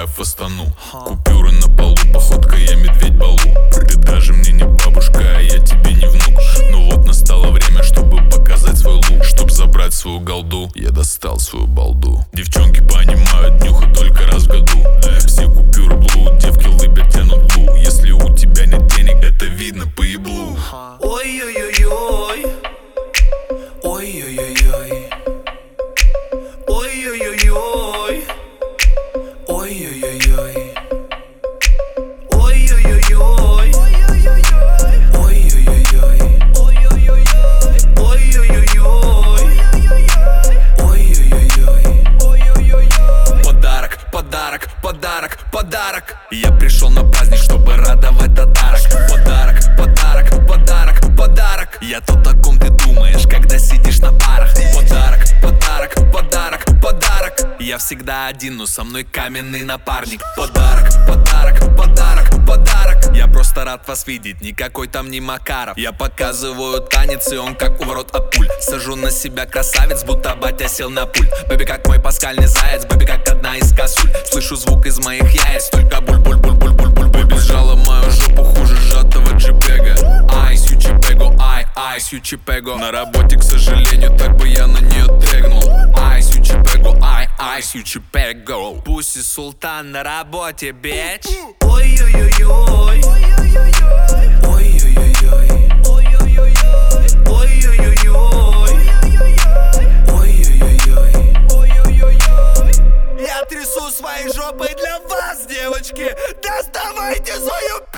в Астану. Купюры на полу, походка я медведь Балу. Ты даже мне не бабушка, а я тебе не внук. Ну вот настало время, чтобы показать свой лук. Чтоб забрать свою голду, я достал свою балду. Девчонки понимают, нюхать только раз в году. Все купюры блу, девки лыбят, тянут лу. Если у тебя нет денег, это видно по еблу. Ой-ой-ой-ой, ой-ой-ой-ой, ой-ой-ой-ой, ой-ой-ой-ой, ой-ой-ой-ой, ой-ой-ой-ой. Подарок, подарок, подарок, подарок. Я пришел на праздник, чтобы радовать татарок. Подарок, подарок, подарок, подарок. Я тот, о ком ты думаешь, когда сидишь на парах. Подарок, подарок, подарок, подарок. Я всегда один, но со мной каменный напарник. Подарок, подарок, подарок, подарок. Я просто рад вас видеть, никакой там не Макаров. Я показываю танец, и он как у ворот от пуль. Сажу на себя красавец, будто батя сел на пульт. Бэби как мой паскальный заяц, бэби как одна из косуль. Слышу звук из моих яиц, только буль-буль-буль-буль-буль-буль. Бэби сжала мою жопу хуже сжатого джипега. Айс, ючипего, айс, ючипего. На работе, к сожалению, так бы я на нее тегнул. Айс, ючипего, айс, ючипего. Пусть султан на работе, бич. Ой-ой-ой-ой, ой-ой-ой-ой, ой-ой-ой-ой, ой-ой-ой-ой, ой-ой-ой-ой, ой-ой-ой-ой. Я трясу своей жопой для вас, девочки. Доставайте свою